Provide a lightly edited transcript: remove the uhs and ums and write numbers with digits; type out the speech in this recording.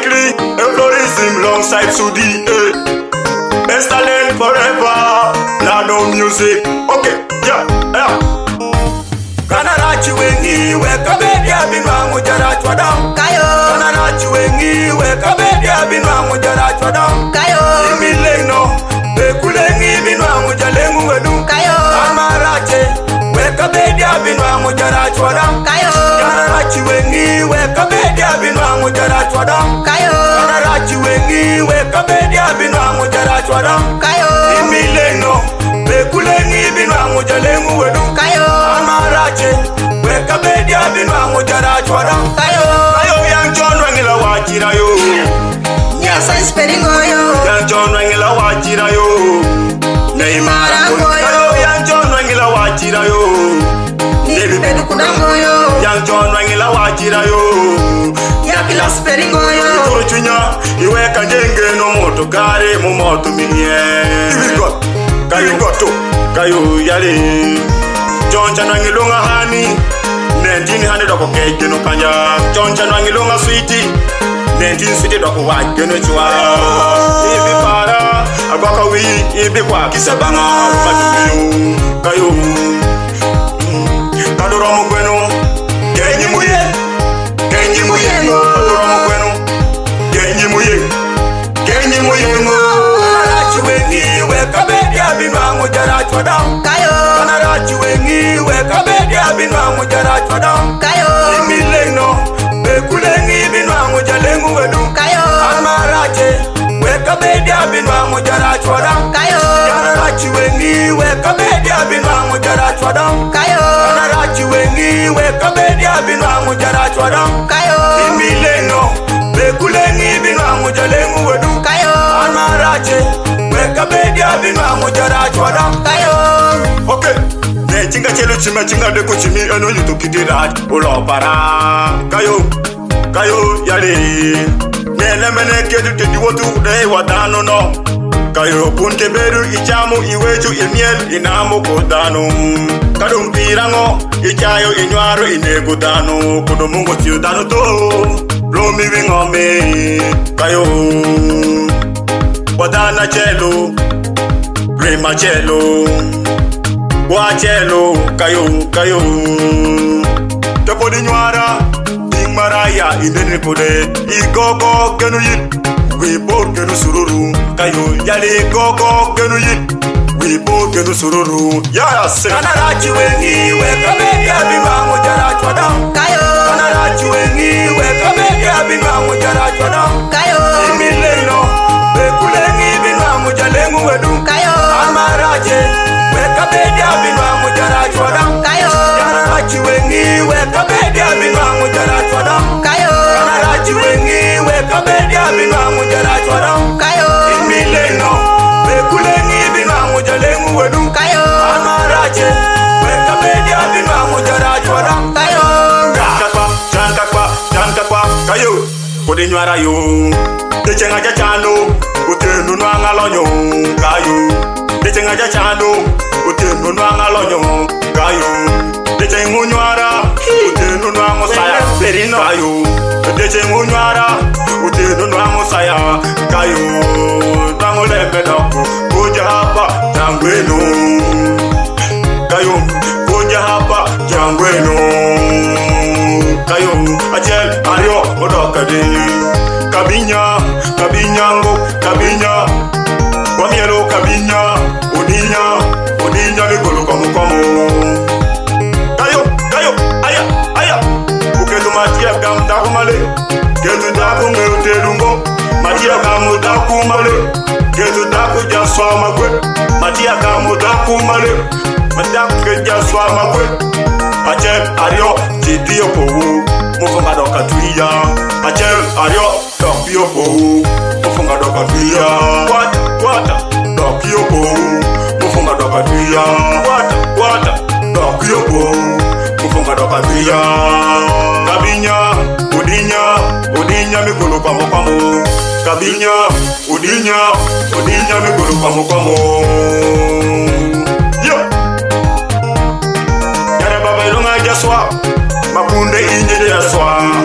Likely, Florism alongside Sudi. Best talent forever. Lado music. Okay, yeah. Kanarachi wengi weka bedia binwa mujara chwadam. Kanarachi wengi weka bedia binwa mujara chwadam. Imileno bekulengi binwa mujalengu wedu. Amarache weka bedia binwa mujara chwadam. Kanarachi wengi weka bedia binwa mujara chwadam. Kanarachi wengi weka bedia binwa mujara chwadam. Imileno bekulengi binwa mujalengu wedu. Amarache weka bedia binwa mujara chwadam. Kayo yang John wangila wachira yo. Nyasa isperingo yo. Yang John wangila wachira yo. Neymar Kayo yang John wangila wachira yo. Nibi bedu kudango yo. Yang John wangila wachira yo. Yakila isperingo yo. Turuchunya iweka njenge no moto kare mu moto minie. Kayo yale. John chanwangilunga hani. Nentini hani doko keje no kanya. John chanwangilunga sweetie. Nentini sweetie doko wake no chua. Ibi para agwaka wi ibi kwa kisabanga matumiyo. Kayo kadoro mugweno kenyi muye. Kadoro mugweno kenyi muye. Kanarachi wengi weka bedia binwa mujara chwadam. Kanarachi wengi weka bedia binwa mujara chwadam. Imileno bekulengi binwa mujalengu wedu. Amarache weka bedia binwa mujara chwadam. Kanarachi wengi weka bedia binwa mujara chwadam. Kanarachi wengi weka bedia binwa mujara chwadam. Imileno bekulengi binwa mujalengu wedu. Amarache weka bedia binwa mujara chwadam. Okay. Ne chinga chelo chima chinga de ko chimi eno yuto kidirat ulo para. Kayo yale. Ne lemene kedu te diwotu de wadano no. Kayo punte beru ichamu iweju imiel inamu kodano. Kadum pirango ichayo inywaro inego dano. Kudo mungo chiudano to. Lomi wingome. Kayo wadana chelo. Rema chelo. Wachelo kayo Topo di nyuara Ding maraya indeni pode Igogo genu yit Wipo genu sururu Kayo yali gogo genu yit Wipo genu sururu Ya se Kanarachi wengi weka bedia binwa mujara chwadam. Kanarachi wengi weka bedia binwa mujara chwadam. Imileno bekulengi binwa mujalengu wedu. Amarache weka bedia binwa mujara chwadam. Kanarachi wengi weka bedia binwa mujara chwadam. Kanarachi wengi weka bedia binwa mujara chwadam. Imileno bekulengi binwa mujalengu wedu. Amarache weka bedia binwa mujara chwadam. Chankakwa kayo kodi nywara yo. Dechenga chano utenu nwanga lonyo kayo. Dechenga chano utenu nwanga lonyo kayo. Dechenga unywara utenu nwanga saya kayo. Dechenga unywara utenu nwanga saya kayo. Tango lembe doko kuja hapa jangwenu. Kayo kuja hapa jangwenu. Kayo achel ario odokade. Kabinya Wamielo kabinya Odinya Migolo komo Kayo Aya Uketu matia gam dakumale Ketu daku ngeutelungo Matia gamu dakumale Ketu daku jaswa magwe Matia gamu dakumale Matia jaswa magwe Achel ario jidio powu Mufunga doka tuya Achel ario dokio powu Mufunga doka tuya Wata dokio powu Mufunga doka tuya Wata dokio powu Mufunga doka tuya Kabinya Odinya Migolo kwamo Kabinya Odinya Migolo kwamo Yo Yara baba ilunga jaswa Makunde inje de aswa